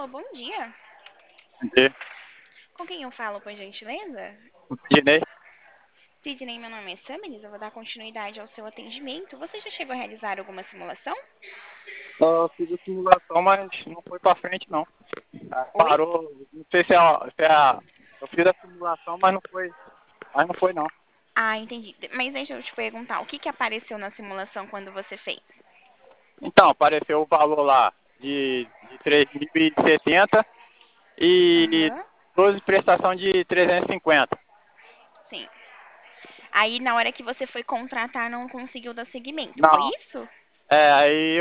Alô, bom dia. Entendi. Com quem eu falo, por gentileza? Imaginei. Sidney, meu nome é Samiris, eu vou dar continuidade ao seu atendimento. Você já chegou a realizar alguma simulação? Só fiz a simulação, mas não foi pra frente, não. Oi? Parou. Não sei se é. Eu fiz a simulação, mas não foi. Mas não foi, não. Ah, entendi. Mas deixa eu te perguntar, o que que apareceu na simulação quando você fez? Então, apareceu o valor lá de 3.060 e Aham, 12 prestação de 350. sim. Aí, na hora que você foi contratar, não conseguiu dar seguimento, foi Não. isso? Aí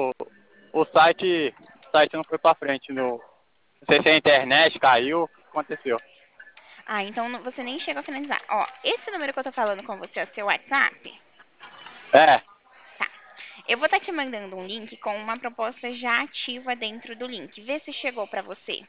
o site não foi pra frente. Não sei se a internet caiu, o que aconteceu. Ah, então você nem chegou a finalizar. Ó, esse número que eu tô falando com você é o seu WhatsApp? É, Tá. Eu vou estar te mandando um link com uma proposta já ativa dentro do link. Vê se chegou pra você.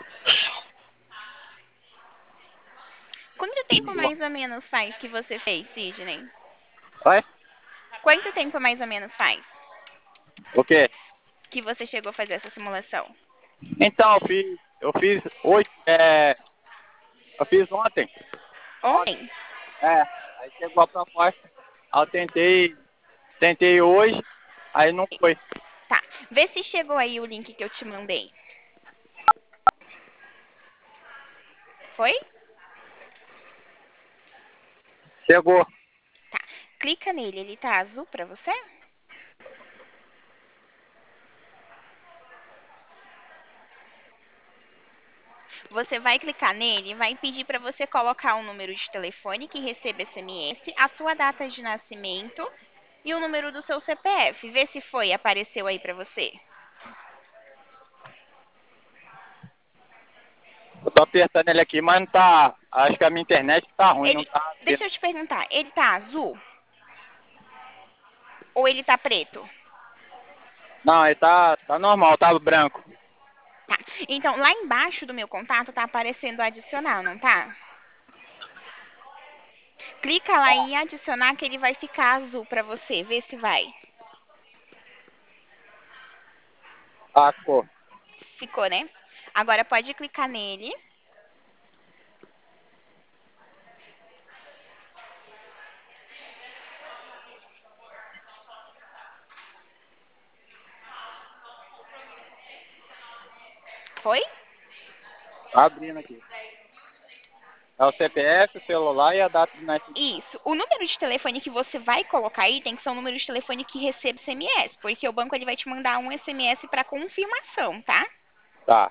Quanto tempo mais ou menos faz que você fez, Sidney? Oi? Quanto tempo mais ou menos faz O quê? que você chegou a fazer essa simulação? Então, eu fiz hoje, eu fiz ontem. Ontem, Ontem? é. Aí chegou a proposta. Aí eu tentei hoje, aí não foi. Tá. Vê se chegou aí o link que eu te mandei. Foi? Chegou. Tá. Clica nele, ele tá azul pra você? Você vai clicar nele e vai pedir para você colocar o número de telefone que recebe SMS, a sua data de nascimento e o número do seu CPF. Vê se foi, apareceu aí para você. Eu tô apertando ele aqui, mas não tá. Acho que a minha internet tá ruim, não Ele, tá deixa abrindo. eu te perguntar, ele tá azul ou ele tá preto? Não, ele tá normal, tá branco. Tá. Então, lá embaixo do meu contato tá aparecendo adicionar, não tá? Clica lá em adicionar que ele vai ficar azul para você. Vê se vai. Ah, pô. Ficou, né? Agora pode clicar nele. Foi? Tá abrindo aqui. É o CPF, o celular e a data de nascimento. Isso. O número de telefone que você vai colocar aí tem que ser um número de telefone que recebe SMS, porque o banco ele vai te mandar um SMS para confirmação, tá? Tá.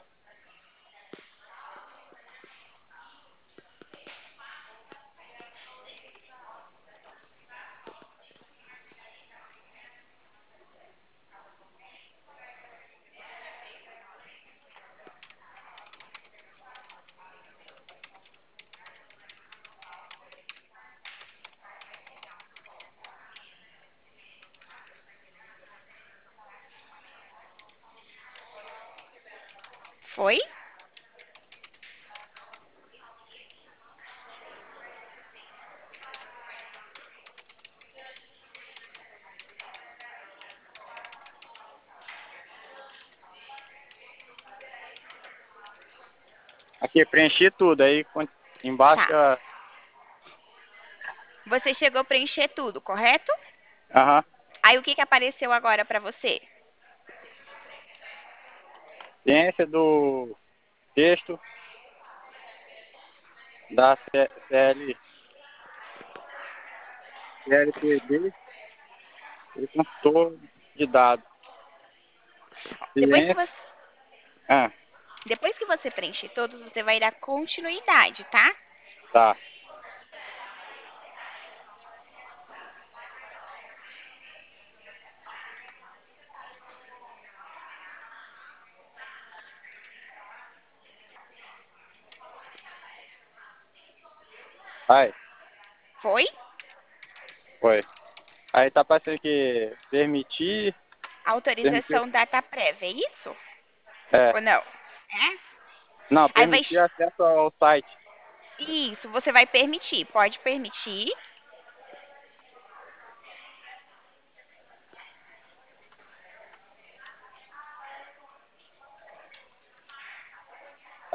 Foi? Aqui, preenchi tudo. Aí embaixo. Tá. Você chegou a preencher tudo, correto? Aham. Aí o que que apareceu agora para você? Ciência do texto da CLPD e consultor de dados. Depois que Ciência. você, Ah, depois que você preencher todos, você vai dar continuidade, tá? tá. Aí, Foi? foi. Aí tá passando que permitir, Autorização data prévia, é isso? é, Ou não? É? não, Aí vai. permitir acesso ao site. Isso, você vai permitir. Pode permitir.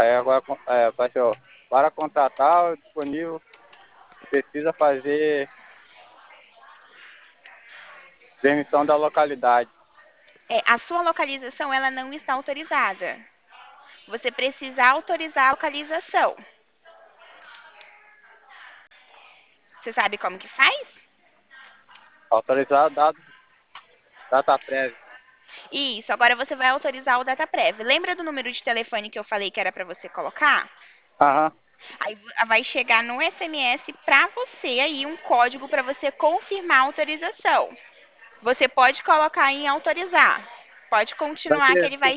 Aí agora apareceu, ó, para contratar o disponível, precisa fazer permissão da localidade. A sua localização ela não está autorizada. Você precisa autorizar a localização. Você sabe como que faz? Autorizar dados, data prévia. Isso, agora você vai autorizar o DataPrev. Lembra do número de telefone que eu falei que era para você colocar? Aham, Aí vai chegar no SMS para você aí um código para você confirmar a autorização. Você pode colocar em autorizar. Pode vai continuar que ter ele vai.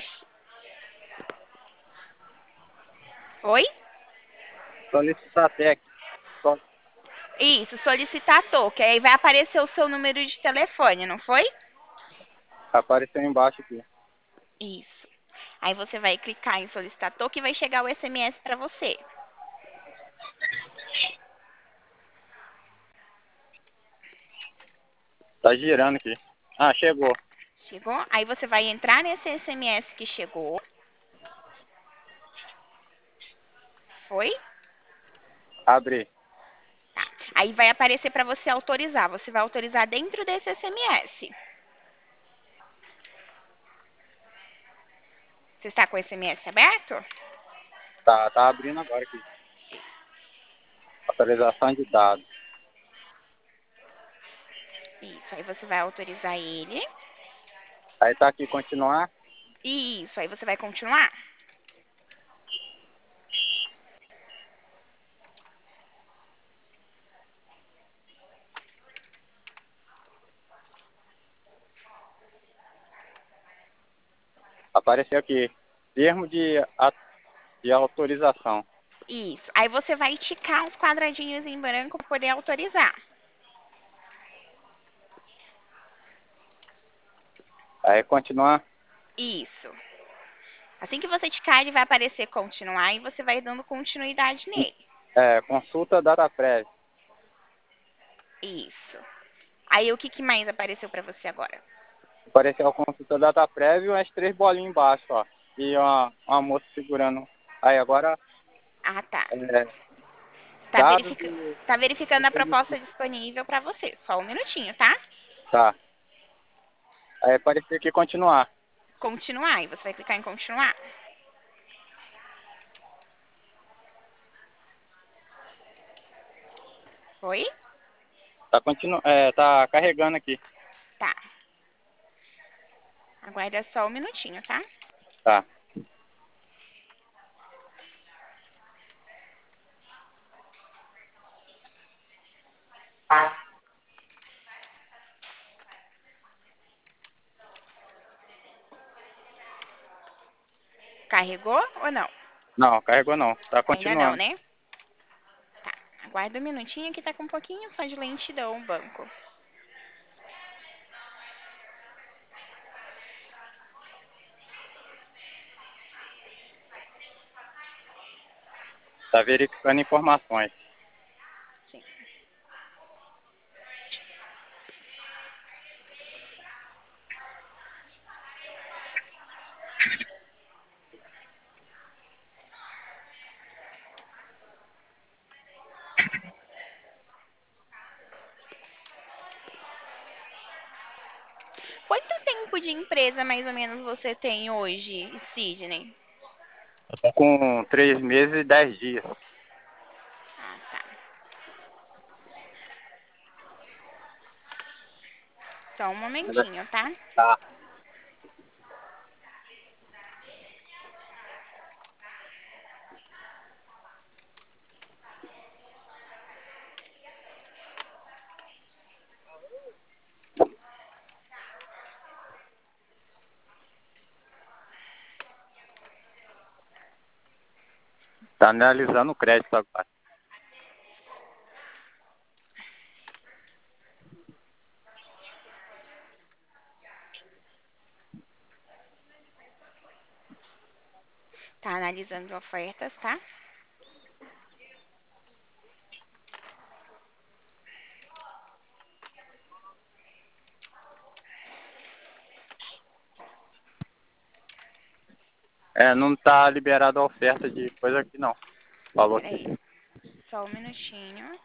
Oi? solicitar técnico. Só Isso, solicitar token. Aí vai aparecer o seu número de telefone, não foi? apareceu embaixo aqui. Isso. Aí você vai clicar em solicitar token e vai chegar o SMS para você. Tá girando aqui. Ah, chegou. Chegou? Aí você vai entrar nesse SMS que chegou. Foi? Abri. Tá. Aí vai aparecer para você autorizar. Você vai autorizar dentro desse SMS. Você está com o SMS aberto? Tá abrindo agora aqui. Autorização de dados. Isso. Aí você vai autorizar ele. Aí tá aqui continuar. Isso. Aí você vai continuar. Apareceu aqui. Termo de autorização. Isso. Aí você vai ticar uns quadradinhos em branco para poder autorizar. Aí continuar. Isso. Assim que você ticar, ele vai aparecer continuar e você vai dando continuidade nele. Consulta data prévia. Isso. Aí o que, que mais apareceu para você agora? Apareceu a consulta data prévia e umas 3 bolinhas embaixo, ó. E uma moça segurando. Aí agora, Ah, tá. é, Tá, dados do tá verificando a proposta permitido. disponível para você. Só um minutinho, tá? Tá. Aí apareceu aqui continuar. Continuar. E você vai clicar em continuar. Foi? Tá carregando aqui. Tá. Aguarda só um minutinho, tá? Tá. Carregou ou não? Não, carregou não. Tá Ainda não, continuando. né? Tá. Aguarda um minutinho que tá com um pouquinho só de lentidão o banco. Tá verificando informações. Sim. Quanto tempo de empresa mais ou menos você tem hoje, Sidney? Eu tô com 3 meses e 10 dias. Ah, tá. Só um momentinho, tá? Tá. Tá analisando o crédito agora. Tá analisando ofertas, tá? Não tá liberado a oferta de coisa aqui não. Falou Peraí, aqui. só um minutinho.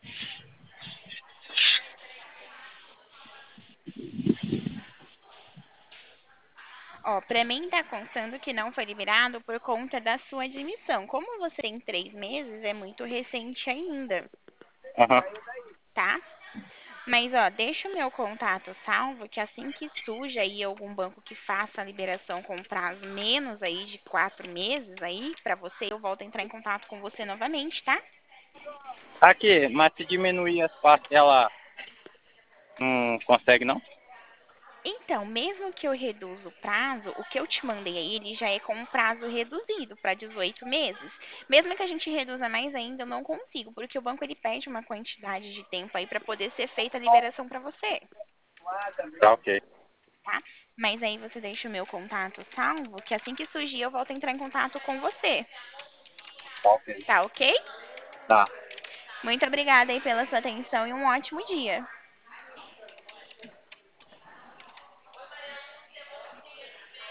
Ó, pra mim tá constando que não foi liberado por conta da sua admissão. Como você tem 3 meses, é muito recente ainda, Aham. tá? Mas, ó, deixa o meu contato salvo, que assim que surja aí algum banco que faça a liberação com prazo menos aí de 4 meses aí pra você, eu volto a entrar em contato com você novamente, tá? Aqui, mas se diminuir as parcelas, não consegue não? Então, mesmo que eu reduza o prazo, o que eu te mandei aí, ele já é com um prazo reduzido para 18 meses. Mesmo que a gente reduza mais ainda, eu não consigo, porque o banco ele pede uma quantidade de tempo aí para poder ser feita a liberação para você, Tá ok. tá? Mas aí você deixa o meu contato salvo, que assim que surgir eu volto a entrar em contato com você, Tá ok. tá ok? Tá. Muito obrigada aí pela sua atenção e um ótimo dia.